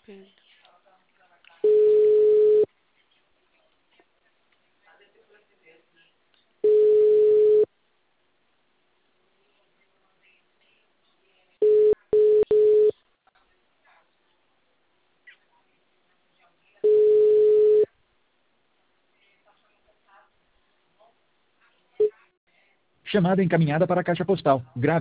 Pedro. Chamada encaminhada para a caixa postal. Grave.